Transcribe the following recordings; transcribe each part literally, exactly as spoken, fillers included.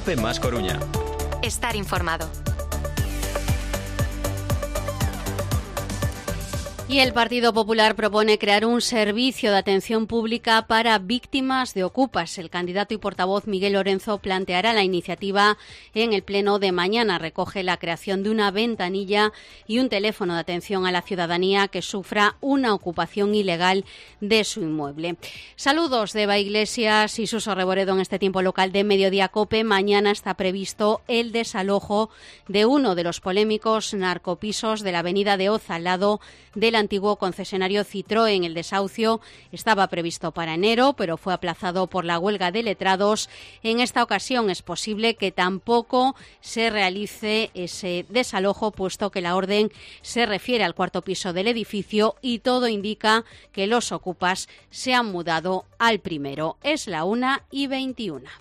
COPE más Coruña. Estar informado. Y el Partido Popular propone crear un servicio de atención pública para víctimas de ocupas. El candidato y portavoz Miguel Lorenzo planteará la iniciativa en el pleno de mañana. Recoge la creación de una ventanilla y un teléfono de atención a la ciudadanía que sufra una ocupación ilegal de su inmueble. Saludos de Eva Iglesias y Suso Reboredo en este tiempo local de Mediodía COPE. Mañana está previsto el desalojo de uno de los polémicos narcopisos de la avenida de Oza, al lado de la antiguo concesionario Citroën. El desahucio estaba previsto para enero, pero fue aplazado por la huelga de letrados. En esta ocasión es posible que tampoco se realice ese desalojo, puesto que la orden se refiere al cuarto piso del edificio y todo indica que los ocupas se han mudado al primero. Es la una y veintiuna.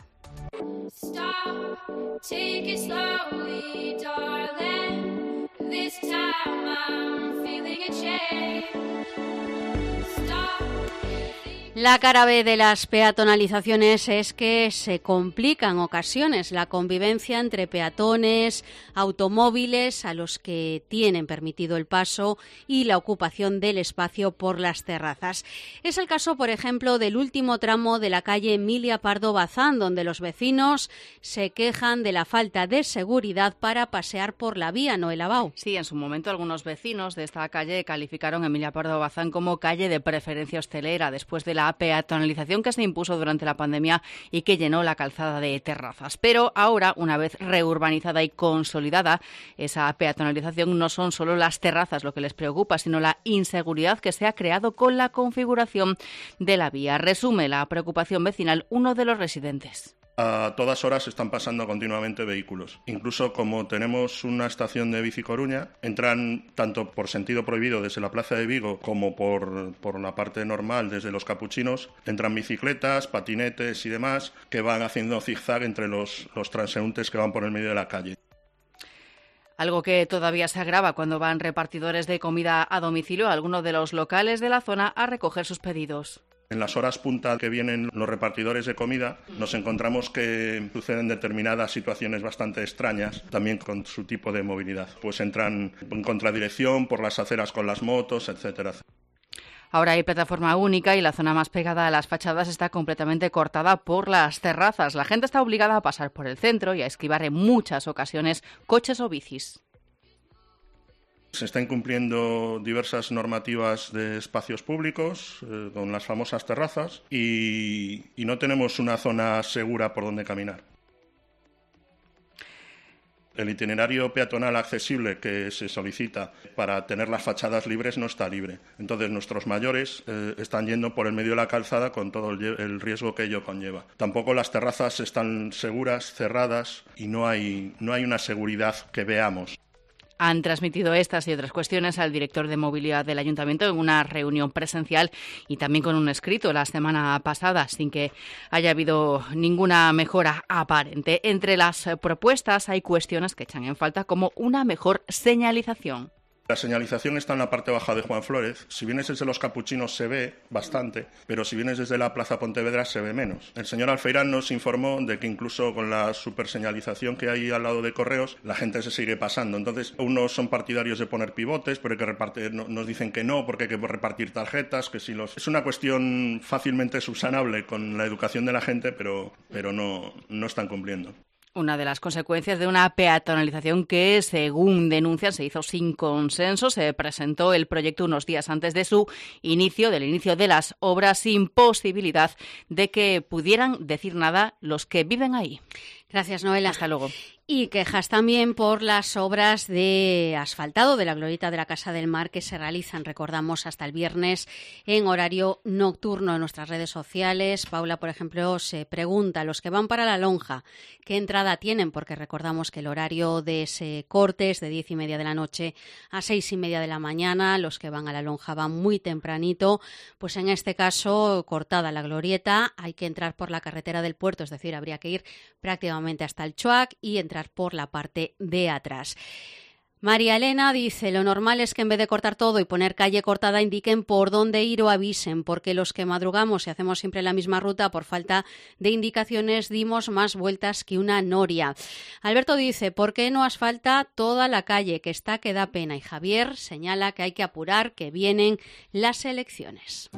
Stop, take it slowly, darling. This time I'm feeling a change. Stop. La cara B de las peatonalizaciones es que se complica en ocasiones la convivencia entre peatones, automóviles a los que tienen permitido el paso y la ocupación del espacio por las terrazas. Es el caso, por ejemplo, del último tramo de la calle Emilia Pardo Bazán, donde los vecinos se quejan de la falta de seguridad para pasear por la vía. Noel Abau. Sí, en su momento algunos vecinos de esta calle calificaron Emilia Pardo Bazán como calle de preferencia hostelera después de la peatonalización que se impuso durante la pandemia y que llenó la calzada de terrazas. Pero ahora, una vez reurbanizada y consolidada, esa peatonalización no son solo las terrazas lo que les preocupa, sino la inseguridad que se ha creado con la configuración de la vía. Resume la preocupación vecinal uno de los residentes. A todas horas están pasando continuamente vehículos. Incluso como tenemos una estación de Bici Coruña, entran tanto por sentido prohibido desde la Plaza de Vigo como por, por la parte normal desde los Capuchinos. Entran bicicletas, patinetes y demás que van haciendo zigzag entre los, los transeúntes que van por el medio de la calle. Algo que todavía se agrava cuando van repartidores de comida a domicilio a alguno de los locales de la zona a recoger sus pedidos. En las horas punta que vienen los repartidores de comida, nos encontramos que suceden determinadas situaciones bastante extrañas, también con su tipo de movilidad. Pues entran en contradirección por las aceras con las motos, etcétera. Ahora hay plataforma única y la zona más pegada a las fachadas está completamente cortada por las terrazas. La gente está obligada a pasar por el centro y a esquivar en muchas ocasiones coches o bicis. Se están incumpliendo diversas normativas de espacios públicos, eh, con las famosas terrazas, y, y no tenemos una zona segura por donde caminar. El itinerario peatonal accesible que se solicita para tener las fachadas libres no está libre. Entonces nuestros mayores eh, están yendo por el medio de la calzada con todo el, el riesgo que ello conlleva. Tampoco las terrazas están seguras, cerradas, y no hay, no hay una seguridad que veamos. Han transmitido estas y otras cuestiones al director de movilidad del Ayuntamiento en una reunión presencial y también con un escrito la semana pasada, sin que haya habido ninguna mejora aparente. Entre las propuestas hay cuestiones que echan en falta, como una mejor señalización. La señalización está en la parte baja de Juan Flórez. Si vienes desde los Capuchinos se ve bastante, pero si vienes desde la Plaza Pontevedra se ve menos. El señor Alfeirán nos informó de que incluso con la superseñalización que hay al lado de Correos, la gente se sigue pasando. Entonces, unos son partidarios de poner pivotes, pero hay que repartir, nos dicen que no, porque hay que repartir tarjetas, que si los... Es una cuestión fácilmente subsanable con la educación de la gente, pero, pero no, no están cumpliendo. Una de las consecuencias de una peatonalización que, según denuncian, se hizo sin consenso. Se presentó el proyecto unos días antes de su inicio, del inicio de las obras, sin posibilidad de que pudieran decir nada los que viven ahí. Gracias, Noela. Hasta luego. Y quejas también por las obras de asfaltado de la glorieta de la Casa del Mar que se realizan, recordamos, hasta el viernes en horario nocturno en nuestras redes sociales. Paula, por ejemplo, se pregunta, los que van para la lonja, ¿qué entrada tienen? Porque recordamos que el horario de ese corte es de diez y media de la noche a seis y media de la mañana. Los que van a la lonja van muy tempranito. Pues en este caso, cortada la glorieta, hay que entrar por la carretera del puerto, es decir, habría que ir prácticamente hasta el Chuac y entrar por la parte de atrás. María Elena dice, lo normal es que en vez de cortar todo y poner calle cortada indiquen por dónde ir o avisen, porque los que madrugamos y hacemos siempre la misma ruta por falta de indicaciones dimos más vueltas que una noria. Alberto dice, ¿por qué no asfalta toda la calle? Que está que da pena. Y Javier señala que hay que apurar, que vienen las elecciones.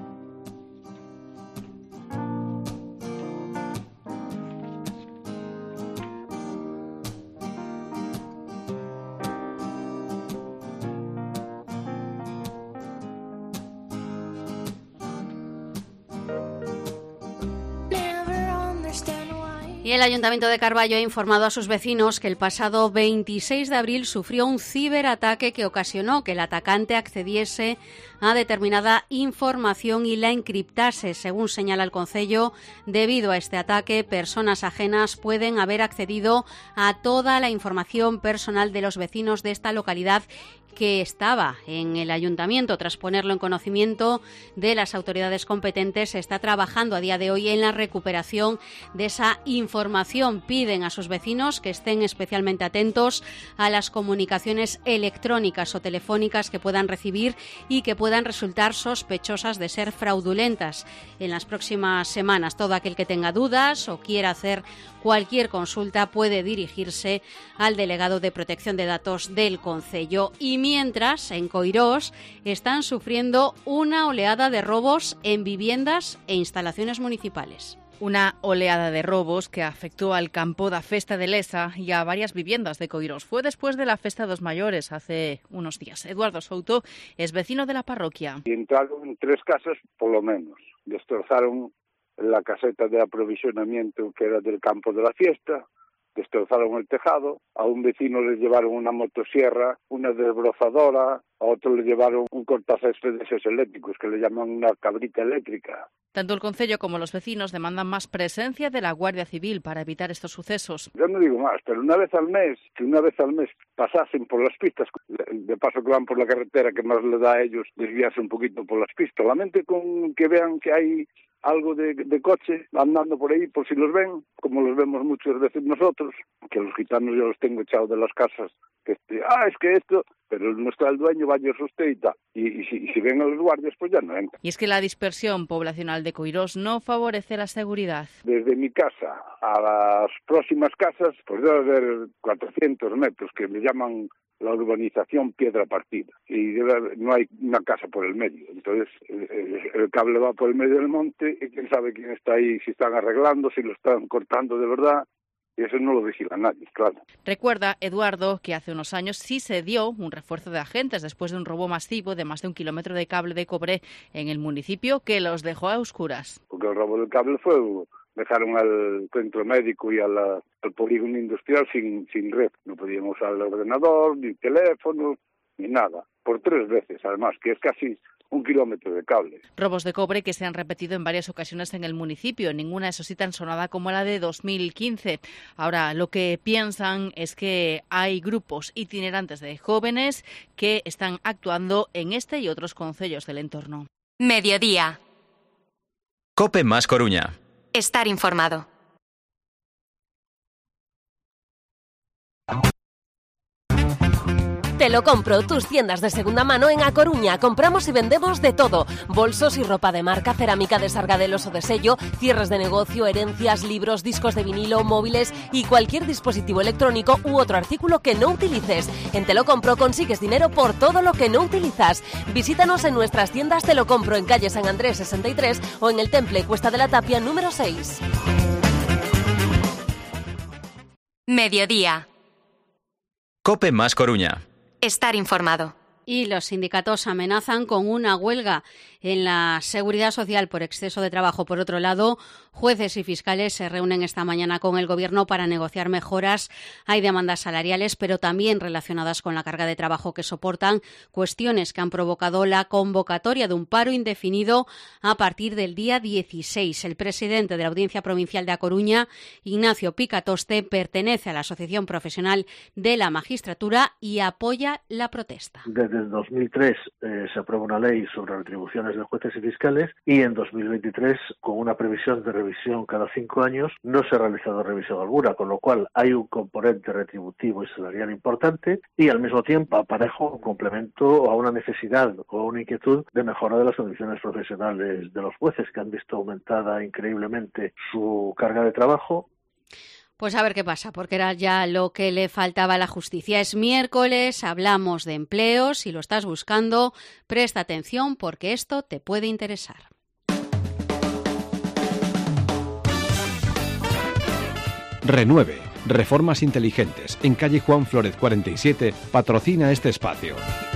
Y el Ayuntamiento de Carballo ha informado a sus vecinos que el pasado veintiséis de abril sufrió un ciberataque que ocasionó que el atacante accediese a determinada información y la encriptase. Según señala el concello, debido a este ataque, personas ajenas pueden haber accedido a toda la información personal de los vecinos de esta localidad que estaba en el ayuntamiento. Tras ponerlo en conocimiento de las autoridades competentes, se está trabajando a día de hoy en la recuperación de esa información. Piden a sus vecinos que estén especialmente atentos a las comunicaciones electrónicas o telefónicas que puedan recibir y que puedan resultar sospechosas de ser fraudulentas. En las próximas semanas, todo aquel que tenga dudas o quiera hacer cualquier consulta puede dirigirse al delegado de protección de datos del concello. Y mientras, en Coirós están sufriendo una oleada de robos en viviendas e instalaciones municipales. Una oleada de robos que afectó al campo da Festa de Lesa y a varias viviendas de Coirós. Fue después de la Festa dos Mayores, hace unos días. Eduardo Souto es vecino de la parroquia. Y entraron en tres casas, por lo menos. Destrozaron la caseta de aprovisionamiento que era del campo de la fiesta, destrozaron el tejado, a un vecino le llevaron una motosierra, una desbrozadora, a otro le llevaron un cortacésped de esos eléctricos que le llaman una cabrita eléctrica. Tanto el concello como los vecinos demandan más presencia de la Guardia Civil para evitar estos sucesos. Yo no digo más, pero una vez al mes, que una vez al mes pasasen por las pistas, de paso que van por la carretera que más le da a ellos desviarse un poquito por las pistas, solamente con que vean que hay algo de, de coche andando por ahí, por si los ven, como los vemos muchas veces nosotros, que los gitanos yo los tengo echados de las casas, que este, ah, es que esto, pero no está el dueño, vaya usted y tal. Y, y, si, y si ven a los guardias, pues ya no entran. Y es que la dispersión poblacional de Coirós no favorece la seguridad. Desde mi casa a las próximas casas, pues debe haber cuatrocientos metros, que me llaman la urbanización Piedra Partida, y debe, no hay una casa por el medio. Entonces el, el cable va por el medio del monte y quién sabe quién está ahí, si están arreglando, si lo están cortando de verdad, y eso no lo vigila nadie, claro. Recuerda, Eduardo, que hace unos años sí se dio un refuerzo de agentes después de un robo masivo de más de un kilómetro de cable de cobre en el municipio que los dejó a oscuras. Porque el robo del cable fue... dejaron al centro médico y a la, al polígono industrial sin, sin red. No podían usar el ordenador, ni teléfono, ni nada. Por tres veces, además, que es casi un kilómetro de cable. Robos de cobre que se han repetido en varias ocasiones en el municipio. Ninguna, eso sí, tan sonada como la de dos mil quince. Ahora, lo que piensan es que hay grupos itinerantes de jóvenes que están actuando en este y otros concellos del entorno. Mediodía. COPE más Coruña. Estar informado. Te lo compro, tus tiendas de segunda mano en A Coruña. Compramos y vendemos de todo. Bolsos y ropa de marca, cerámica de Sargadelos o de sello, cierres de negocio, herencias, libros, discos de vinilo, móviles y cualquier dispositivo electrónico u otro artículo que no utilices. En Te lo compro consigues dinero por todo lo que no utilizas. Visítanos en nuestras tiendas Te lo compro en calle San Andrés sesenta y tres o en el Temple Cuesta de la Tapia número seis. Mediodía. COPE más Coruña. Estar informado. Y los sindicatos amenazan con una huelga en la Seguridad Social por exceso de trabajo. Por otro lado, jueces y fiscales se reúnen esta mañana con el Gobierno para negociar mejoras. Hay demandas salariales, pero también relacionadas con la carga de trabajo que soportan, cuestiones que han provocado la convocatoria de un paro indefinido a partir del día dieciséis. El presidente de la Audiencia Provincial de A Coruña, Ignacio Picatoste, pertenece a la Asociación Profesional de la Magistratura y apoya la protesta. Desde en dos mil tres eh, se aprueba una ley sobre retribuciones de jueces y fiscales y en dos mil veintitrés, con una previsión de revisión cada cinco años, no se ha realizado revisión alguna, con lo cual hay un componente retributivo y salarial importante y al mismo tiempo aparejo un complemento a una necesidad o una inquietud de mejora de las condiciones profesionales de los jueces, que han visto aumentada increíblemente su carga de trabajo. Pues a ver qué pasa, porque era ya lo que le faltaba a la justicia. Es miércoles, hablamos de empleo. Si lo estás buscando, presta atención porque esto te puede interesar. Renueve, reformas inteligentes, en calle Juan Flórez cuarenta y siete, patrocina este espacio.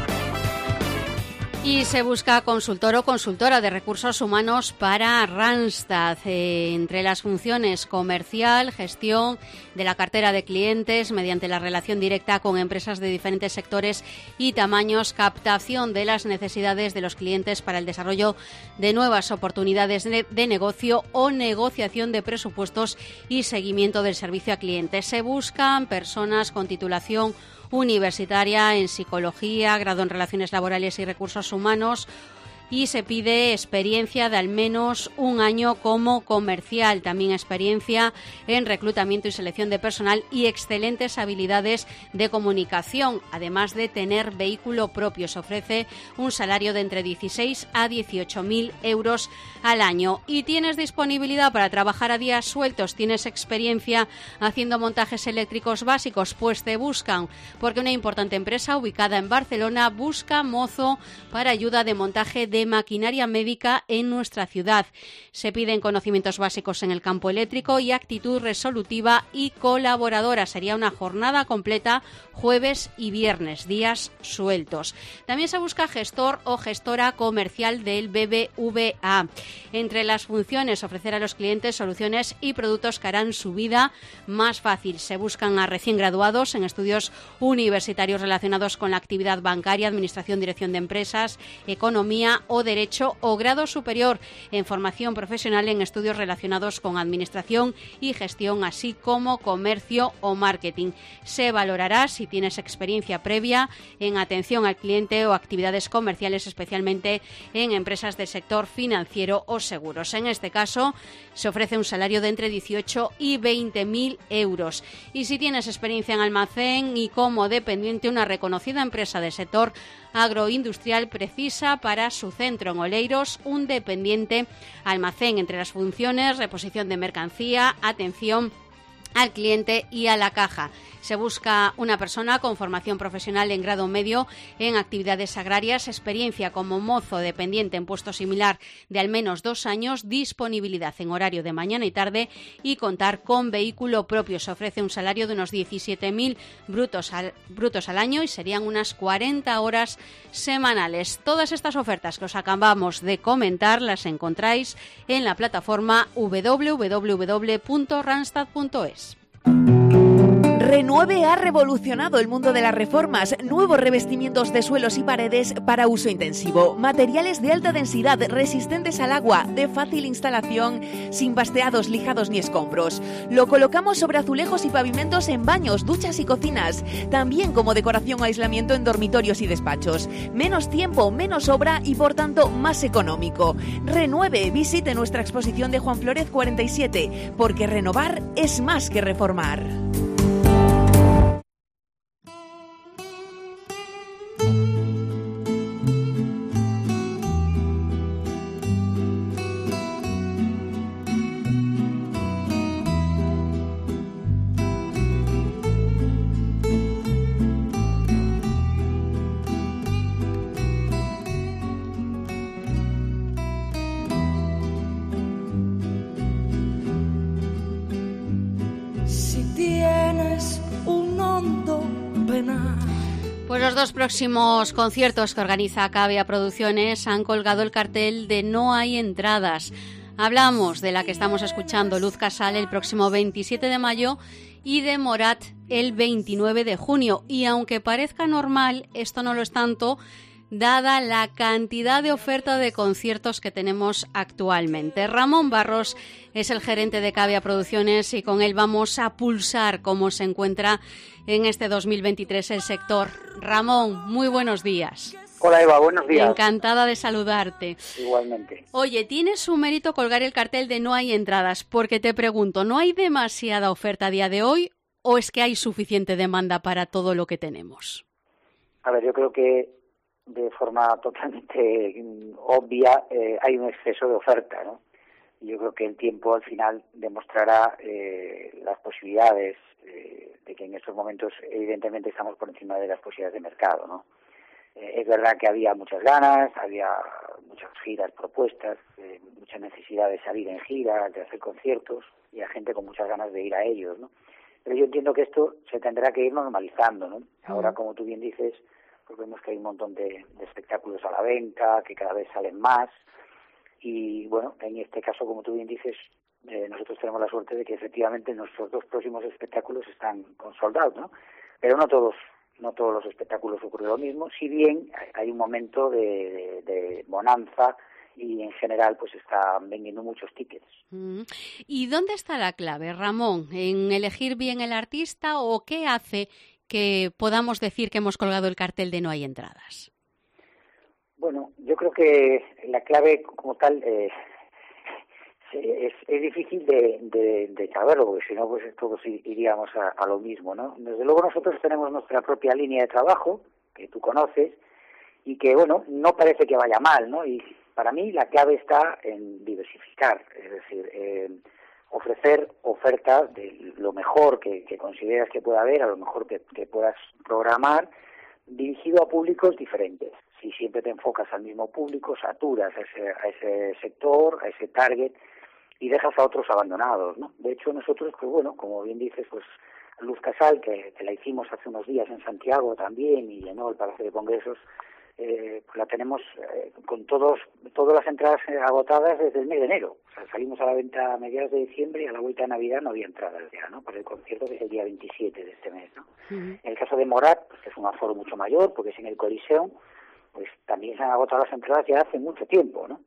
Y se busca consultor o consultora de recursos humanos para Randstad, eh, entre las funciones comercial, gestión de la cartera de clientes mediante la relación directa con empresas de diferentes sectores y tamaños, captación de las necesidades de los clientes para el desarrollo de nuevas oportunidades de, de negocio o negociación de presupuestos y seguimiento del servicio a clientes. Se buscan personas con titulación universitaria en psicología, grado en relaciones laborales y recursos humanos, y se pide experiencia de al menos un año como comercial, también experiencia en reclutamiento y selección de personal y excelentes habilidades de comunicación, además de tener vehículo propio. Se ofrece un salario de entre dieciséis a dieciocho mil euros al año. Y tienes disponibilidad para trabajar a días sueltos, tienes experiencia haciendo montajes eléctricos básicos, pues te buscan, porque una importante empresa ubicada en Barcelona busca mozo para ayuda de montaje de maquinaria médica en nuestra ciudad. Se piden conocimientos básicos en el campo eléctrico y actitud resolutiva y colaboradora. Sería una jornada completa, jueves y viernes, días sueltos. También se busca gestor o gestora comercial del B B V A. Entre las funciones, ofrecer a los clientes soluciones y productos que harán su vida más fácil. Se buscan a recién graduados en estudios universitarios relacionados con la actividad bancaria, administración, dirección de empresas, economía o derecho, o grado superior en formación profesional en estudios relacionados con administración y gestión, así como comercio o marketing. Se valorará si tienes experiencia previa en atención al cliente o actividades comerciales, especialmente en empresas del sector financiero o seguros. En este caso, se ofrece un salario de entre dieciocho y veinte mil euros. Y si tienes experiencia en almacén y como dependiente, una reconocida empresa del sector agroindustrial precisa para su centro en Oleiros un dependiente almacén. Entre las funciones, reposición de mercancía, atención al cliente y a la caja. Se busca una persona con formación profesional en grado medio en actividades agrarias, experiencia como mozo dependiente en puesto similar de al menos dos años, disponibilidad en horario de mañana y tarde y contar con vehículo propio. Se ofrece un salario de unos diecisiete mil brutos al, brutos al año y serían unas cuarenta horas semanales. Todas estas ofertas que os acabamos de comentar las encontráis en la plataforma doble u doble u doble u punto randstad punto es. Renueve ha revolucionado el mundo de las reformas. Nuevos revestimientos de suelos y paredes para uso intensivo. Materiales de alta densidad, resistentes al agua, de fácil instalación, sin basteados, lijados ni escombros. Lo colocamos sobre azulejos y pavimentos en baños, duchas y cocinas. También como decoración o aislamiento en dormitorios y despachos. Menos tiempo, menos obra y por tanto más económico. Renueve, visite nuestra exposición de Juan Flórez cuarenta y siete, porque renovar es más que reformar. Pues los dos próximos conciertos que organiza Cavia Producciones han colgado el cartel de No hay entradas. Hablamos de la que estamos escuchando, Luz Casal, el próximo veintisiete de mayo y de Morat el veintinueve de junio. Y aunque parezca normal, esto no lo es tanto dada la cantidad de oferta de conciertos que tenemos actualmente. Ramón Barros es el gerente de Cavia Producciones y con él vamos a pulsar cómo se encuentra en este dos mil veintitrés el sector. Ramón, muy buenos días. Hola Eva, buenos días. Encantada de saludarte. Igualmente. Oye, tiene su mérito colgar el cartel de no hay entradas, porque te pregunto, ¿no hay demasiada oferta a día de hoy o es que hay suficiente demanda para todo lo que tenemos? A ver, yo creo que de forma totalmente obvia eh, hay un exceso de oferta, ¿no? Yo creo que el tiempo al final demostrará eh, las posibilidades eh, de que en estos momentos evidentemente estamos por encima de las posibilidades de mercado, ¿no? Eh, es verdad que había muchas ganas, había muchas giras propuestas, eh, mucha necesidad de salir en gira, de hacer conciertos y hay gente con muchas ganas de ir a ellos, ¿no? Pero yo entiendo que esto se tendrá que ir normalizando, ¿no? Ahora, como tú bien dices, pues vemos que hay un montón de, de espectáculos a la venta, que cada vez salen más y, bueno, en este caso, como tú bien dices, eh, nosotros tenemos la suerte de que efectivamente nuestros dos próximos espectáculos están con sold out, ¿no? Pero no todos no todos los espectáculos ocurre lo mismo, si bien hay un momento de, de, de bonanza y en general pues están vendiendo muchos tickets. ¿Y dónde está la clave, Ramón? ¿En elegir bien el artista o qué hace que podamos decir que hemos colgado el cartel de no hay entradas? Bueno, yo creo que la clave como tal eh, es, es difícil de, de, de saberlo, porque si no, pues todos iríamos a, a lo mismo, ¿no? Desde luego nosotros tenemos nuestra propia línea de trabajo, que tú conoces, y que, bueno, no parece que vaya mal, ¿no? Y para mí la clave está en diversificar, es decir, eh, ofrecer oferta de lo mejor que, que consideras que pueda haber, a lo mejor que, que puedas programar, dirigido a públicos diferentes. Si siempre te enfocas al mismo público, saturas a ese, a ese sector, a ese target, y dejas a otros abandonados, ¿no? De hecho, nosotros, pues bueno, como bien dices, pues Luz Casal, que, que la hicimos hace unos días en Santiago también, y llenó el Palacio de Congresos, eh, pues la tenemos eh, con todos todas las entradas agotadas desde el mes de enero. O sea, salimos a la venta a mediados de diciembre y a la vuelta de Navidad no había entradas ya, ¿no? Para el concierto que es el día veintisiete de este mes, ¿no? Uh-huh. En el caso de Morat, pues que es un aforo mucho mayor, porque es en el Coliseum, pues también se han agotado las entradas ya hace mucho tiempo, ¿no?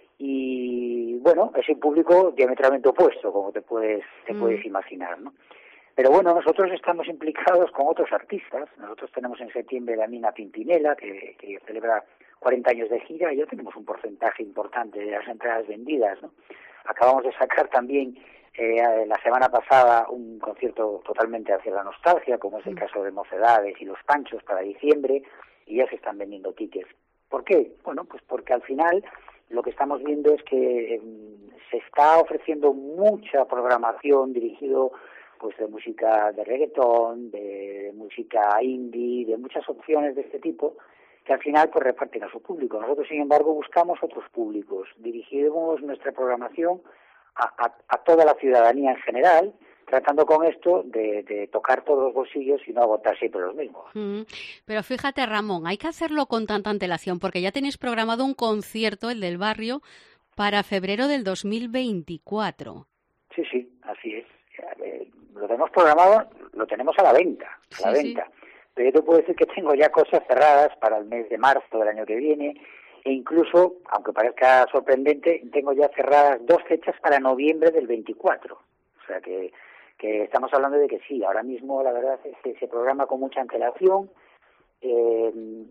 Y bueno, es un público diametralmente opuesto, como te puedes te mm. puedes imaginar, ¿no? Pero bueno, nosotros estamos implicados con otros artistas. Nosotros tenemos en septiembre la Nina Pimpinela, que, que celebra cuarenta años de gira, y ya tenemos un porcentaje importante de las entradas vendidas, ¿no? Acabamos de sacar también eh, la semana pasada un concierto totalmente hacia la nostalgia, como es el caso de Mocedades y Los Panchos para diciembre, y ya se están vendiendo tickets. ¿Por qué? Bueno, pues porque al final lo que estamos viendo es que eh, se está ofreciendo mucha programación dirigido pues de música de reggaetón, de música indie, de muchas opciones de este tipo que al final pues reparten a su público. Nosotros, sin embargo, buscamos otros públicos, dirigimos nuestra programación a, a, a toda la ciudadanía en general, tratando con esto de, de tocar todos los bolsillos y no agotar siempre los mismos. Mm, pero fíjate, Ramón, hay que hacerlo con tanta antelación, porque ya tenéis programado un concierto, el del barrio, para febrero del dos mil veinticuatro. Sí, sí, así es. Eh, lo tenemos programado, lo tenemos a la venta, a la sí, venta. Sí. Pero yo te puedo decir que tengo ya cosas cerradas para el mes de marzo del año que viene, e incluso, aunque parezca sorprendente, tengo ya cerradas dos fechas para noviembre del veinticuatro. O sea que que estamos hablando de que sí, ahora mismo la verdad es que se programa con mucha antelación. Eh,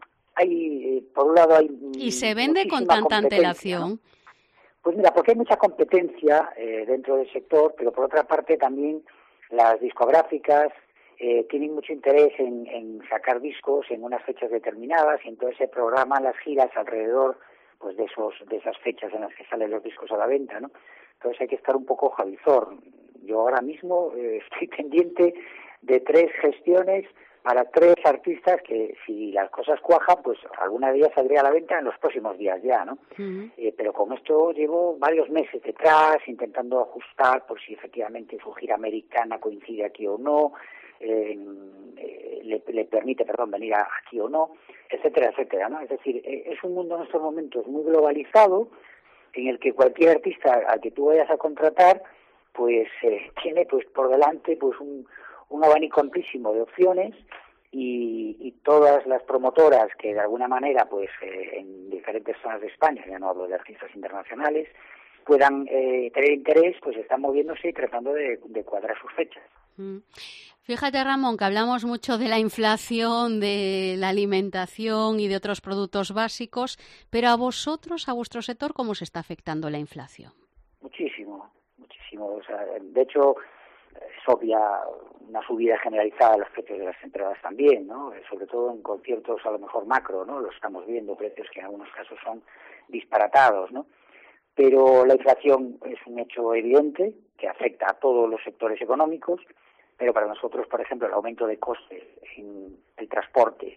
hay, por un lado hay... ¿Y se vende con tanta antelación? ¿No? Pues mira, porque hay mucha competencia eh, dentro del sector, pero por otra parte también las discográficas eh, tienen mucho interés en, en sacar discos en unas fechas determinadas y entonces se programan las giras alrededor pues de esos de esas fechas en las que salen los discos a la venta, ¿no? Entonces hay que estar un poco javizor. Yo ahora mismo eh, estoy pendiente de tres gestiones para tres artistas que si las cosas cuajan, pues alguna de ellas saldría a la venta en los próximos días ya, ¿no? Uh-huh. Eh, pero con esto llevo varios meses detrás, intentando ajustar por si efectivamente su gira americana coincide aquí o no, eh, eh, le, le permite, perdón, venir a, aquí o no, etcétera, etcétera, ¿no? Es decir, eh, es un mundo en estos momentos muy globalizado, en el que cualquier artista al que tú vayas a contratar pues eh, tiene pues por delante pues un, un abanico amplísimo de opciones y, y todas las promotoras que de alguna manera, pues eh, en diferentes zonas de España, ya no hablo de artistas internacionales, puedan eh, tener interés, pues están moviéndose y tratando de, de cuadrar sus fechas. Mm. Fíjate, Ramón, que hablamos mucho de la inflación, de la alimentación y de otros productos básicos, pero a vosotros, a vuestro sector, ¿cómo se está afectando la inflación? Muchísimo, muchísimo. O sea, de hecho, es obvia una subida generalizada de los precios de las entradas también, ¿no? Sobre todo en conciertos a lo mejor macro, ¿no? Lo estamos viendo, precios que en algunos casos son disparatados, ¿no? Pero la inflación es un hecho evidente que afecta a todos los sectores económicos, pero para nosotros, por ejemplo, el aumento de costes en el transporte,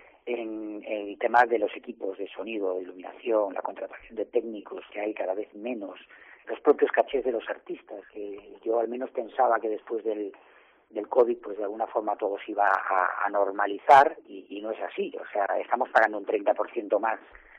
en el tema de los equipos de sonido, de iluminación, la contratación de técnicos, que hay cada vez menos, los propios cachés de los artistas, que yo al menos pensaba que después del, del COVID, pues de alguna forma todo se iba a, a normalizar, y, y no es así. O sea, estamos pagando un treinta por ciento más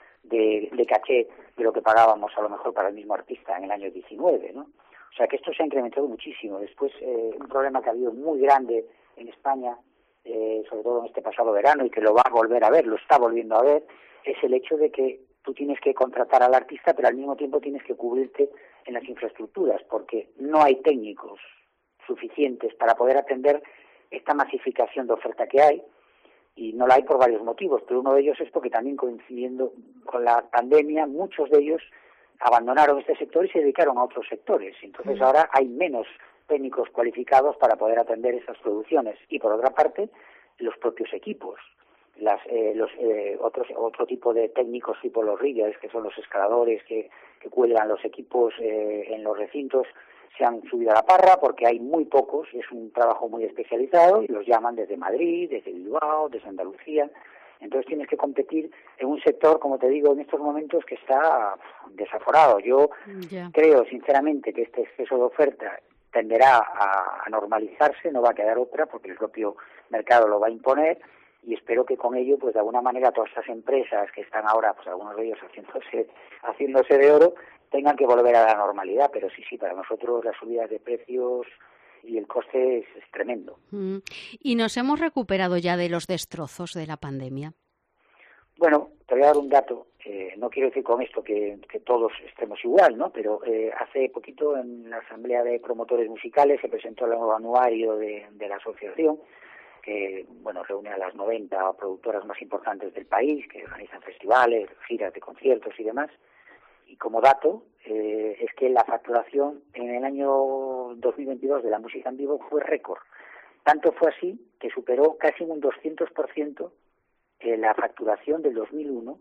de, de caché de lo que pagábamos a lo mejor para el mismo artista en el año diecinueve, ¿no? O sea que esto se ha incrementado muchísimo. Después, eh, un problema que ha habido muy grande en España, eh, sobre todo en este pasado verano, y que lo va a volver a ver, lo está volviendo a ver, es el hecho de que tú tienes que contratar al artista, pero al mismo tiempo tienes que cubrirte en las infraestructuras, porque no hay técnicos suficientes para poder atender esta masificación de oferta que hay, y no la hay por varios motivos, pero uno de ellos es porque también coincidiendo con la pandemia, muchos de ellos abandonaron este sector y se dedicaron a otros sectores. Entonces uh-huh. ahora hay menos técnicos cualificados para poder atender estas producciones. Y por otra parte, los propios equipos, las, eh, los eh, otros otro tipo de técnicos tipo los riggers, que son los escaladores que, que cuelgan los equipos eh, en los recintos, se han subido a la parra porque hay muy pocos, es un trabajo muy especializado y los llaman desde Madrid, desde Bilbao, desde Andalucía. Entonces tienes que competir en un sector, como te digo, en estos momentos que está desaforado. Yo yeah. creo sinceramente que este exceso de oferta tenderá a, a normalizarse, no va a quedar otra porque el propio mercado lo va a imponer, y espero que con ello, pues de alguna manera, todas estas empresas que están ahora, pues algunos de ellos haciéndose, haciéndose de oro, tengan que volver a la normalidad. Pero sí, sí, para nosotros las subidas de precios y el coste es, es tremendo. Mm. ¿Y nos hemos recuperado ya de los destrozos de la pandemia? Bueno, te voy a dar un dato. Eh, no quiero decir con esto que, que todos estemos igual, ¿no? Pero eh, hace poquito en la Asamblea de Promotores Musicales se presentó el nuevo anuario de, de la asociación, que bueno reúne a las noventa productoras más importantes del país, que organizan festivales, giras de conciertos y demás. Y como dato, eh, es que la facturación en el año dos mil veintidós de la música en vivo fue récord. Tanto fue así que superó casi un doscientos por ciento eh, la facturación del dos mil uno,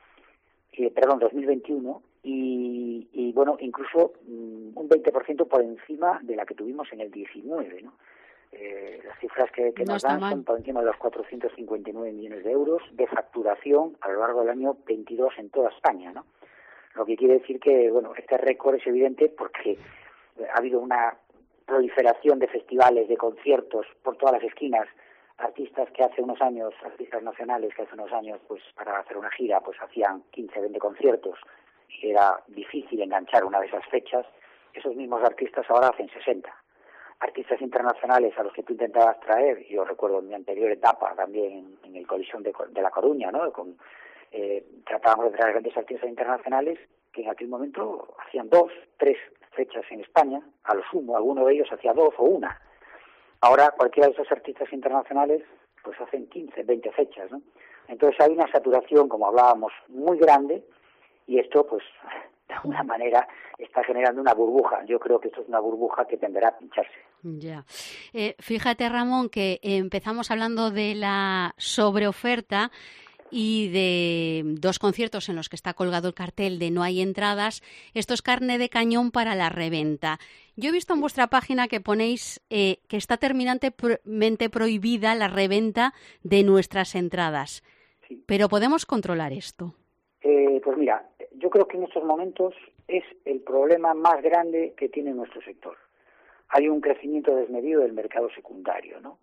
eh, perdón, dos mil veintiuno, y, y bueno, incluso um, un veinte por ciento por encima de la que tuvimos en el diecinueve, ¿no? Eh, las cifras que, que no nos dan mal. Son por encima de los cuatrocientos cincuenta y nueve millones de euros de facturación a lo largo del año veintidós en toda España, ¿no? Lo que quiere decir que, bueno, este récord es evidente porque ha habido una proliferación de festivales, de conciertos por todas las esquinas. Artistas que hace unos años, artistas nacionales que hace unos años, pues para hacer una gira, pues hacían quince, veinte conciertos y era difícil enganchar una de esas fechas. Esos mismos artistas ahora hacen sesenta. Artistas internacionales a los que tú intentabas traer, yo recuerdo en mi anterior etapa también en el Colisión de, de La Coruña, ¿no? Con, eh, tratábamos de traer grandes artistas internacionales que en aquel momento hacían dos, tres fechas en España, a lo sumo, alguno de ellos hacía dos o una. Ahora cualquiera de esos artistas internacionales pues hacen quince, veinte fechas, ¿no? Entonces hay una saturación, como hablábamos, muy grande, y esto pues de alguna manera está generando una burbuja. Yo creo que esto es una burbuja que tenderá a pincharse. Ya. Eh, fíjate, Ramón, que empezamos hablando de la sobreoferta y de dos conciertos en los que está colgado el cartel de no hay entradas. Esto es carne de cañón para la reventa. Yo he visto en vuestra página que ponéis eh, que está terminantemente prohibida la reventa de nuestras entradas. Sí. ¿Pero podemos controlar esto? Eh, pues mira, yo creo que en estos momentos es el problema más grande que tiene nuestro sector. Hay un crecimiento desmedido del mercado secundario, ¿no?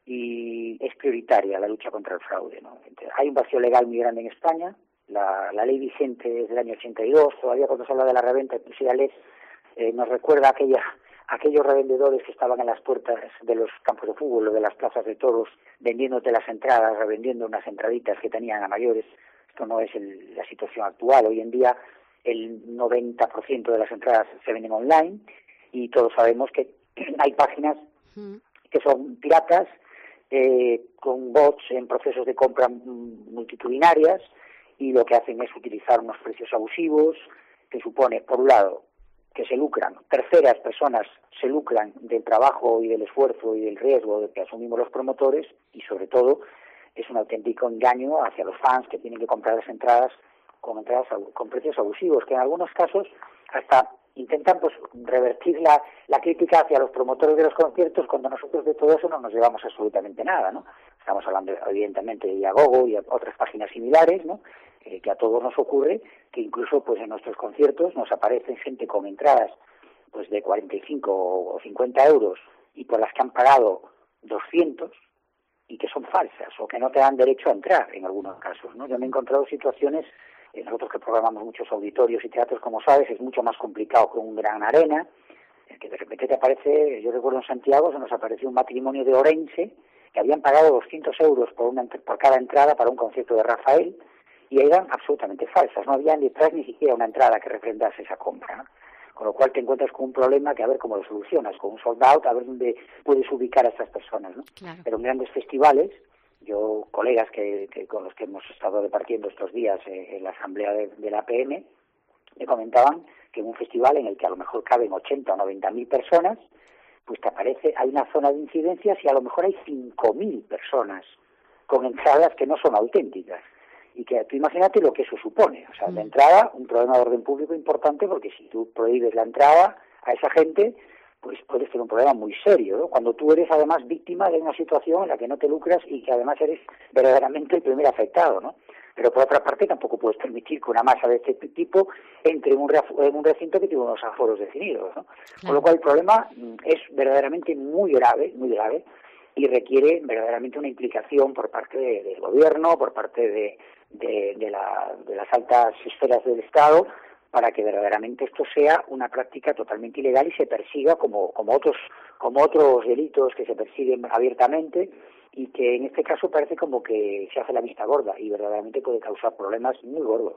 Y es prioritaria la lucha contra el fraude, ¿no? Hay un vacío legal muy grande en España. La, la ley vigente es del año ochenta y dos. Todavía cuando se habla de la reventa, pues ya les, eh, nos recuerda aquella aquellos revendedores que estaban en las puertas de los campos de fútbol o de las plazas de toros vendiéndote las entradas, revendiendo unas entraditas que tenían a mayores. Esto no es el, la situación actual. Hoy en día el noventa por ciento de las entradas se venden online y todos sabemos que hay páginas que son piratas, eh, con bots en procesos de compra multitudinarias, y lo que hacen es utilizar unos precios abusivos que supone, por un lado, que se lucran, terceras personas se lucran del trabajo y del esfuerzo y del riesgo de que asumimos los promotores, y sobre todo es un auténtico engaño hacia los fans que tienen que comprar las entradas con entradas con precios abusivos, que en algunos casos hasta intentan pues revertir la, la crítica hacia los promotores de los conciertos, cuando nosotros de todo eso no nos llevamos absolutamente nada, ¿no? Estamos hablando evidentemente de Iagogo y otras páginas similares, ¿no? Eh, que a todos nos ocurre, que incluso pues en nuestros conciertos nos aparecen gente con entradas pues de cuarenta y cinco o cincuenta euros y por las que han pagado doscientos y que son falsas o que no te dan derecho a entrar en algunos casos, ¿no? Yo me he encontrado situaciones, eh, nosotros que programamos muchos auditorios y teatros, como sabes, es mucho más complicado que un gran arena, eh, que de repente te aparece, yo recuerdo en Santiago se nos apareció un matrimonio de Orense que habían pagado doscientos euros por, una, por cada entrada para un concierto de Rafael, y eran absolutamente falsas, no había detrás ni siquiera una entrada que representase esa compra, ¿no? Con lo cual te encuentras con un problema que a ver cómo lo solucionas, con un sold out, a ver dónde puedes ubicar a estas personas, ¿no? Claro. Pero en grandes festivales, yo, colegas que, que con los que hemos estado departiendo estos días eh, en la asamblea de, de la A P M, me comentaban que en un festival en el que a lo mejor caben ochenta o noventa mil personas, pues te aparece, hay una zona de incidencias y a lo mejor hay cinco mil personas con entradas que no son auténticas. Y que tú imagínate lo que eso supone. O sea, de entrada, un problema de orden público importante, porque si tú prohíbes la entrada a esa gente, pues puedes tener un problema muy serio, ¿no? Cuando tú eres además víctima de una situación en la que no te lucras y que además eres verdaderamente el primer afectado, ¿no? Pero por otra parte tampoco puedes permitir que una masa de este tipo entre en un, en un recinto que tiene unos aforos definidos, ¿no? Claro. Con lo cual el problema es verdaderamente muy grave, muy grave, y requiere verdaderamente una implicación por parte de, del gobierno, por parte de De, de, la, de las altas esferas del Estado, para que verdaderamente esto sea una práctica totalmente ilegal y se persiga como, como otros como otros delitos que se persiguen abiertamente, y que en este caso parece como que se hace la vista gorda y verdaderamente puede causar problemas muy gordos.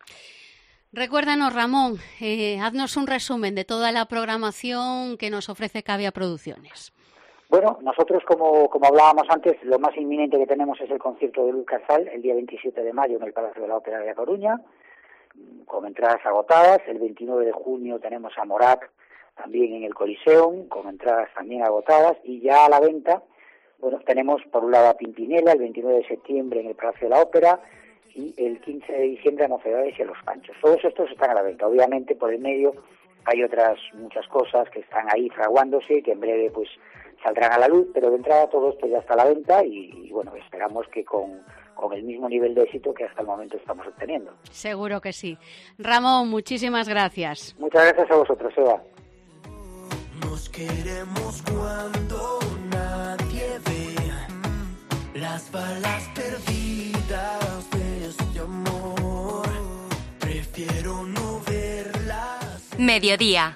Recuérdanos, Ramón, eh, haznos un resumen de toda la programación que nos ofrece Cavia Producciones. Bueno, nosotros, como, como hablábamos antes, lo más inminente que tenemos es el concierto de Luis Casal, el día veintisiete de mayo en el Palacio de la Ópera de La Coruña, con entradas agotadas. El veintinueve de junio tenemos a Morat también en el Coliseum, con entradas también agotadas. Y ya a la venta, bueno, tenemos por un lado a Pimpinela, el veintinueve de septiembre en el Palacio de la Ópera, y el quince de diciembre a Mocedades y a Los Panchos. Todos estos están a la venta. Obviamente, por el medio hay otras muchas cosas que están ahí fraguándose y que en breve, pues, saldrán a la luz, pero de entrada todo esto ya está a la venta y, y bueno, esperamos que con, con el mismo nivel de éxito que hasta el momento estamos obteniendo. Seguro que sí. Ramón, muchísimas gracias. Muchas gracias a vosotros, Eva. Nos queremos cuando nadie ve las balas perdidas de este amor. Prefiero no verlas. Mediodía.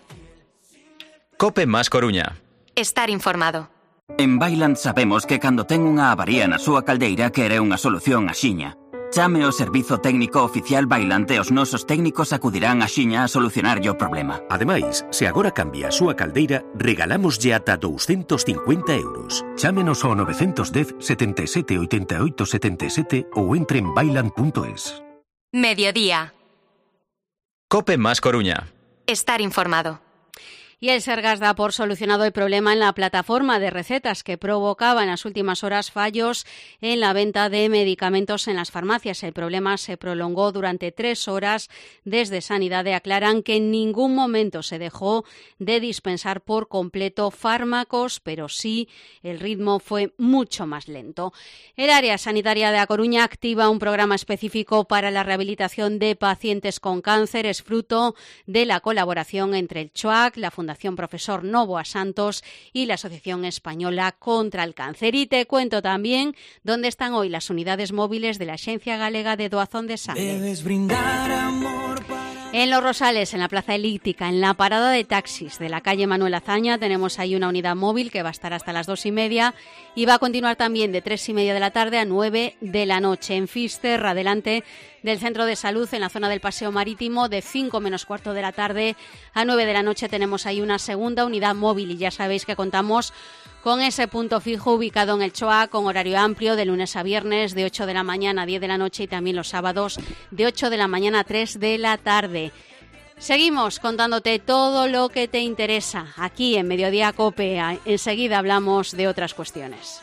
Cope más Coruña. Estar informado. En Bailand sabemos que cando ten unha avaría na súa caldeira quere unha solución axiña. Chame ao servizo técnico oficial Bailand e os nosos técnicos acudirán axiña a solucionarlle o problema. Ademais, se agora cambia a súa caldeira, regalámoslle ata doscientos cincuenta euros. Chámenos ao nove un cero, setenta e sete, oitenta e oito, setenta e sete ou entre en bailand punto es. Mediodía. Cope más Coruña. Estar informado. Y el Sergas da por solucionado el problema en la plataforma de recetas que provocaba en las últimas horas fallos en la venta de medicamentos en las farmacias. El problema se prolongó durante tres horas. Desde Sanidad aclaran que en ningún momento se dejó de dispensar por completo fármacos, pero sí el ritmo fue mucho más lento. El área sanitaria de A Coruña activa un programa específico para la rehabilitación de pacientes con cáncer. Es fruto de la colaboración entre el CHOAC, la Fundación Profesor Novoa Santos y la Asociación Española contra el Cáncer. Y te cuento también dónde están hoy las unidades móviles de la Axencia Galega de Doazón de Sangre. Debes brindar amor para... En Los Rosales, en la Plaza Elíptica, en la parada de taxis de la calle Manuel Azaña, tenemos ahí una unidad móvil que va a estar hasta las dos y media y va a continuar también de tres y media de la tarde a nueve de la noche. En Fisterra, delante del Centro de Salud, en la zona del Paseo Marítimo, de cinco menos cuarto de la tarde a nueve de la noche tenemos ahí una segunda unidad móvil y ya sabéis que contamos con ese punto fijo ubicado en el Choa, con horario amplio de lunes a viernes de ocho de la mañana a diez de la noche y también los sábados de ocho de la mañana a tres de la tarde. Seguimos contándote todo lo que te interesa aquí en Mediodía COPE. Enseguida hablamos de otras cuestiones.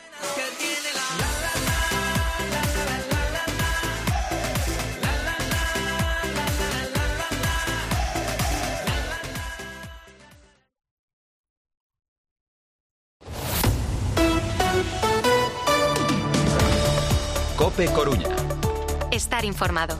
COPE Coruña. Estar informado.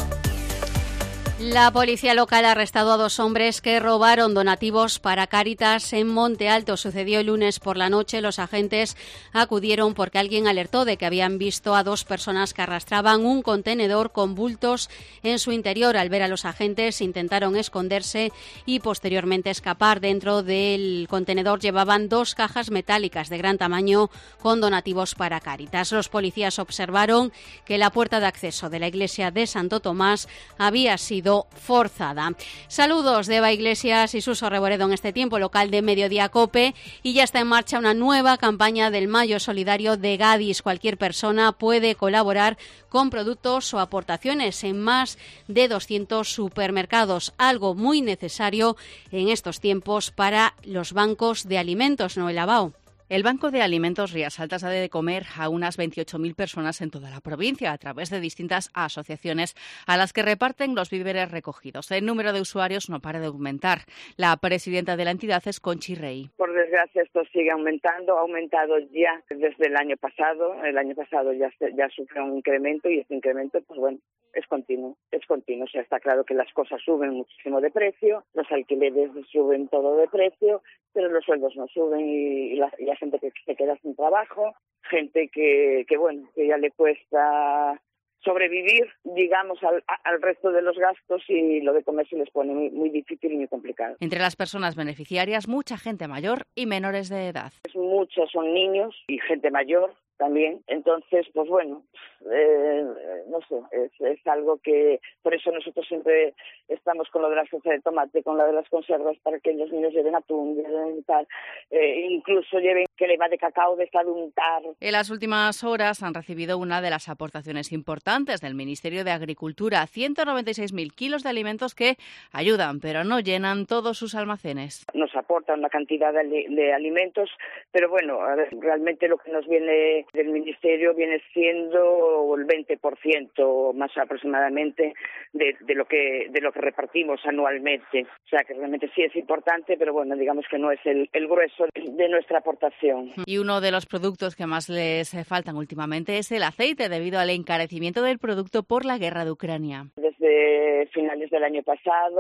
La policía local ha arrestado a dos hombres que robaron donativos para Cáritas en Monte Alto. Sucedió el lunes por la noche. Los agentes acudieron porque alguien alertó de que habían visto a dos personas que arrastraban un contenedor con bultos en su interior. Al ver a los agentes intentaron esconderse y posteriormente escapar. Dentro del contenedor llevaban dos cajas metálicas de gran tamaño con donativos para Cáritas. Los policías observaron que la puerta de acceso de la iglesia de Santo Tomás había sido forzada. Saludos de Eva Iglesias y Suso Reboredo en este tiempo local de Mediodía COPE, y ya está en marcha una nueva campaña del Mayo Solidario de Gadis. Cualquier persona puede colaborar con productos o aportaciones en más de doscientos supermercados, algo muy necesario en estos tiempos para los bancos de alimentos, ¿no, Elabao? El Banco de Alimentos Rías Altas da de comer a unas veintiocho mil personas en toda la provincia a través de distintas asociaciones a las que reparten los víveres recogidos. El número de usuarios no para de aumentar. La presidenta de la entidad es Conchi Rey. Por desgracia esto sigue aumentando, ha aumentado ya desde el año pasado. El año pasado ya, ya sufrió un incremento y este incremento, pues bueno, es continuo, es continuo. O sea, está claro que las cosas suben muchísimo de precio, los alquileres suben todo de precio, pero los sueldos no suben y, y, la, y la gente que se queda sin trabajo, gente que, que bueno, que ya le cuesta sobrevivir, digamos, al, al resto de los gastos, y lo de comer se les pone muy, muy difícil y muy complicado. Entre las personas beneficiarias, mucha gente mayor y menores de edad. Muchos son niños y gente mayor también. Entonces, pues bueno, eh, no sé, es, es algo que, por eso nosotros siempre estamos con lo de la salsa de tomate, con lo de las conservas, para que los niños lleven atún, lleven tal, eh, incluso lleven crema de cacao de esta de untar. En las últimas horas han recibido una de las aportaciones importantes del Ministerio de Agricultura, ciento noventa y seis mil kilos de alimentos que ayudan, pero no llenan todos sus almacenes. Nos aportan una cantidad de, de alimentos, pero bueno, a ver, realmente lo que nos viene del Ministerio viene siendo el veinte por ciento más aproximadamente de, de lo que de lo que repartimos anualmente. O sea que realmente sí es importante, pero bueno, digamos que no es el, el grueso de nuestra aportación. Y uno de los productos que más les faltan últimamente es el aceite, debido al encarecimiento del producto por la guerra de Ucrania. Desde finales del año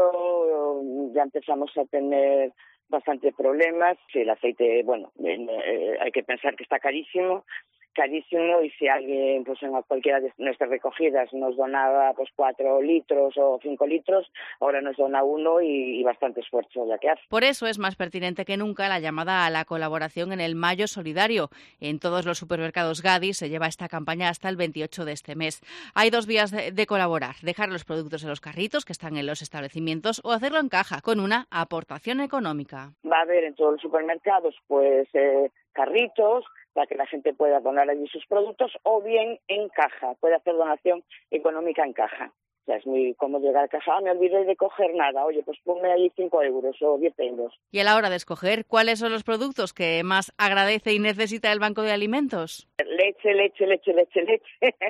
pasado ya empezamos a tener bastante problemas. El aceite, bueno, eh, hay que pensar que está carísimo. carísimo y si alguien pues en cualquiera de nuestras recogidas nos donaba pues cuatro litros o cinco litros, ahora nos dona uno y, y bastante esfuerzo ya que hace. Por eso es más pertinente que nunca la llamada a la colaboración en el Mayo Solidario. En todos los supermercados Gadis se lleva esta campaña hasta el veintiocho de este mes. Hay dos vías de, de colaborar: dejar los productos en los carritos que están en los establecimientos o hacerlo en caja con una aportación económica. Va a haber en todos los supermercados pues eh, carritos para que la gente pueda donar allí sus productos, o bien en caja, puede hacer donación económica en caja. O sea, es muy cómodo llegar a casa, ah, me olvidé de coger nada, oye, pues ponme ahí cinco euros o diez euros. Y a la hora de escoger, ¿cuáles son los productos que más agradece y necesita el Banco de Alimentos? Leche, leche, leche, leche, leche,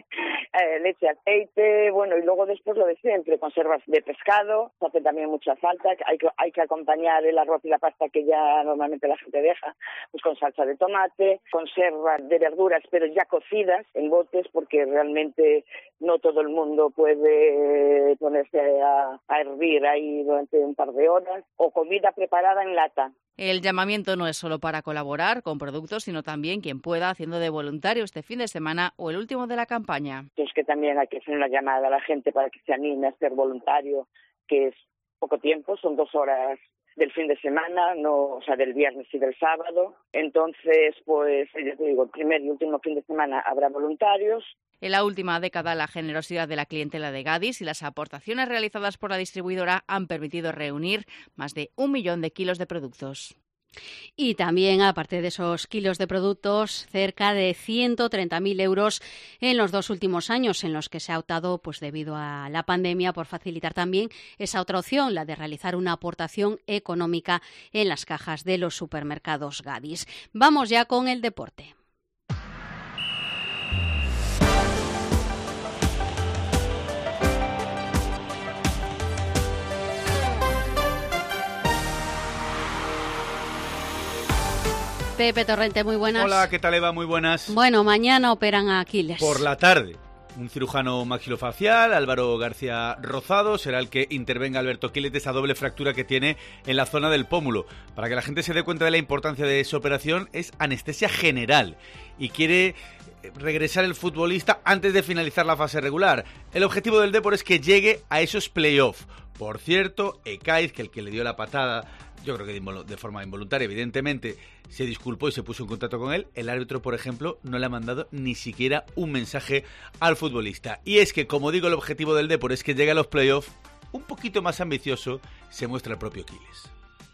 eh, leche, aceite, bueno, y luego después lo de siempre, conservas de pescado, hace también mucha falta, hay que, hay que acompañar el arroz y la pasta que ya normalmente la gente deja, pues con salsa de tomate, conservas de verduras, pero ya cocidas en botes, porque realmente no todo el mundo puede ponerse a, a hervir ahí durante un par de horas, o comida preparada en lata. El llamamiento no es solo para colaborar con productos, sino también quien pueda haciendo de voluntario este fin de semana o el último de la campaña. Es que también hay que hacer una llamada a la gente para que se anime a ser voluntario, que es poco tiempo, son dos horas del fin de semana, no, o sea, del viernes y del sábado. Entonces, pues, ya te digo, el primer y último fin de semana habrá voluntarios. En la última década, la generosidad de la clientela de Gadis y las aportaciones realizadas por la distribuidora han permitido reunir más de un millón de kilos de productos. Y también, aparte de esos kilos de productos, cerca de ciento treinta mil euros en los dos últimos años, en los que se ha optado, pues debido a la pandemia, por facilitar también esa otra opción, la de realizar una aportación económica en las cajas de los supermercados Gadis. Vamos ya con el deporte. Pepe Torrente, muy buenas. Hola, ¿qué tal, Eva? Muy buenas. Bueno, mañana operan a Aquiles. Por la tarde. Un cirujano maxilofacial, Álvaro García Rozado, será el que intervenga Alberto Aquiles de esa doble fractura que tiene en la zona del pómulo. Para que la gente se dé cuenta de la importancia de esa operación, es anestesia general y quiere regresar el futbolista antes de finalizar la fase regular. El objetivo del Depor es que llegue a esos playoffs. Por cierto, Ekaiz, que el que le dio la patada, yo creo que de forma involuntaria, evidentemente, se disculpó y se puso en contacto con él. El árbitro, por ejemplo, no le ha mandado ni siquiera un mensaje al futbolista. Y es que, como digo, el objetivo del Depor es que llegue a los playoffs. Un poquito más ambicioso se muestra el propio Aquiles.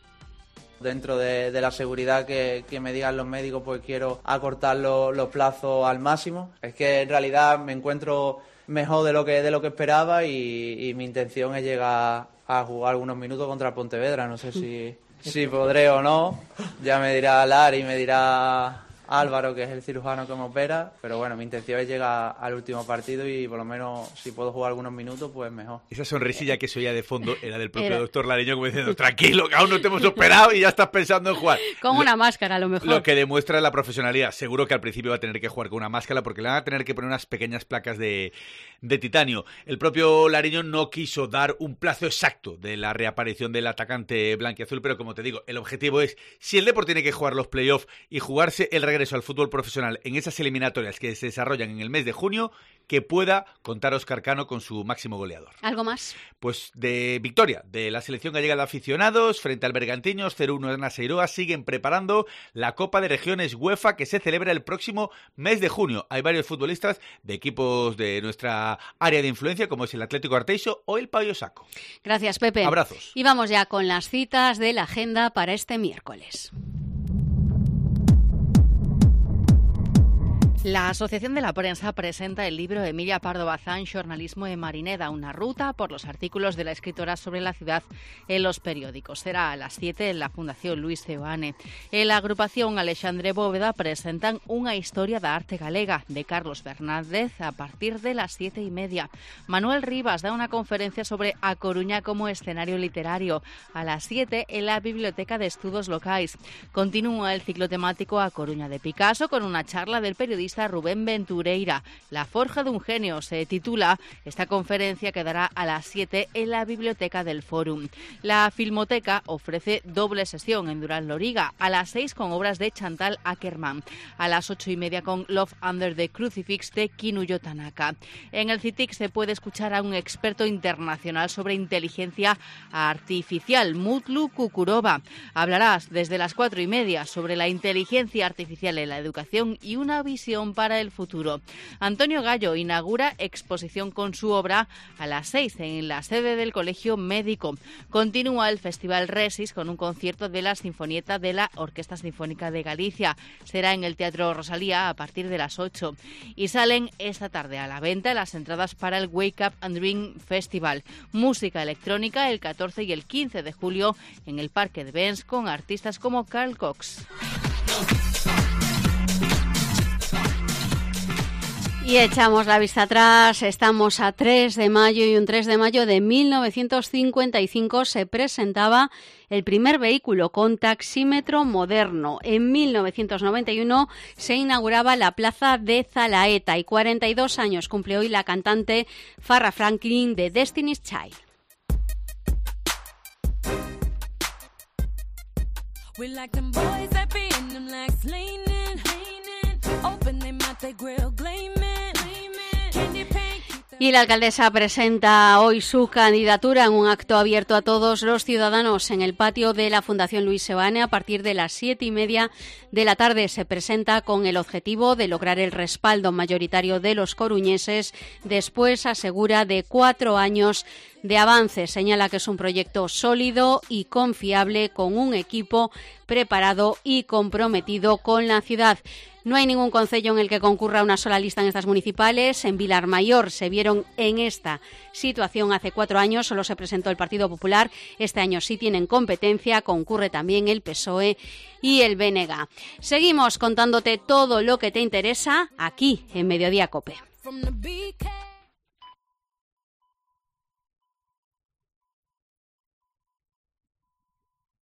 Dentro de, de la seguridad que, que me digan los médicos, pues quiero acortar lo, los plazos al máximo. Es que en realidad me encuentro mejor de lo que de lo que esperaba y, y mi intención es llegar a jugar algunos minutos contra el Pontevedra. No sé si, si podré o no. Ya me dirá Lari, me dirá Álvaro, que es el cirujano que me opera, pero bueno, mi intención es llegar al último partido y por lo menos si puedo jugar algunos minutos, pues mejor. Esa sonrisilla que se oía de fondo era del propio Era. doctor Lariño, como diciendo, tranquilo, que aún no te hemos operado y ya estás pensando en jugar. Con una máscara, a lo mejor. Lo que demuestra la profesionalidad. Seguro que al principio va a tener que jugar con una máscara porque le van a tener que poner unas pequeñas placas de, de titanio. El propio Lariño no quiso dar un plazo exacto de la reaparición del atacante blanquiazul, pero como te digo, el objetivo es, si el Depor tiene que jugar los playoffs y jugarse el regreso al fútbol profesional en esas eliminatorias que se desarrollan en el mes de junio, que pueda contar Óscar Cano con su máximo goleador. ¿Algo más? Pues de victoria de la selección gallega de aficionados frente al Bergantiños cero uno en Naseiroa. Siguen preparando la Copa de Regiones UEFA que se celebra el próximo mes de junio. Hay varios futbolistas de equipos de nuestra área de influencia, como es el Atlético Arteixo o el Paio Saco. Gracias, Pepe. Abrazos. Y vamos ya con las citas de la agenda para este miércoles. La Asociación de la Prensa presenta el libro Emilia Pardo Bazán, Xornalismo e Marineda, una ruta por los artículos de la escritora sobre la ciudad en los periódicos. Será a las siete en la Fundación Luis Seoane. En la agrupación Alexandre Bóveda presentan Unha historia da arte galega, de Carlos Fernández, a partir de las siete y media. Manuel Rivas da una conferencia sobre A Coruña como escenario literario, a las siete en la Biblioteca de Estudos Locais. Continúa el ciclo temático A Coruña de Picasso con una charla del periodista Rubén Ventureira. La forja de un genio se titula esta conferencia, que dará a las siete en la Biblioteca del Fórum. La Filmoteca ofrece doble sesión en Durán Loriga, a las seis con obras de Chantal Ackerman, a las ocho y media con Love Under the Crucifix de Kinuyo Tanaka. En el CITIC se puede escuchar a un experto internacional sobre inteligencia artificial, Mutlu Kukurova. Hablarás desde las cuatro y media sobre la inteligencia artificial en la educación y una visión para el futuro. Antonio Gallo inaugura exposición con su obra a las seis en la sede del Colegio Médico. Continúa el Festival Resis con un concierto de la Sinfonieta de la Orquesta Sinfónica de Galicia. Será en el Teatro Rosalía a partir de las ocho. Y salen esta tarde a la venta las entradas para el Wake Up and Dream Festival. Música electrónica el catorce y el quince de julio en el Parque de Benz con artistas como Carl Cox. Y echamos la vista atrás, estamos a tres de mayo y un tres de mayo de mil novecientos cincuenta y cinco se presentaba el primer vehículo con taxímetro moderno. En mil novecientos noventa y uno se inauguraba la plaza de Zalaeta y cuarenta y dos años cumple hoy la cantante Farrah Franklin de Destiny's Child. We like them boys that be in them legs leaning, leaning. Open them out, they grill gleaming, gleaming. Candy paint, keep the Y la alcaldesa presenta hoy su candidatura en un acto abierto a todos los ciudadanos en el patio de la Fundación Luis Seoane. A partir de las siete y media de la tarde se presenta con el objetivo de lograr el respaldo mayoritario de los coruñeses. Después asegura de cuatro años de avance. Señala que es un proyecto sólido y confiable, con un equipo preparado y comprometido con la ciudad. No hay ningún concello en el que concurra una sola lista en estas municipales. En Vilarmayor se vieron en esta situación hace cuatro años, solo se presentó el Partido Popular. Este año sí tienen competencia, concurre también el P S O E y el B N G. Seguimos contándote todo lo que te interesa aquí en Mediodía COPE.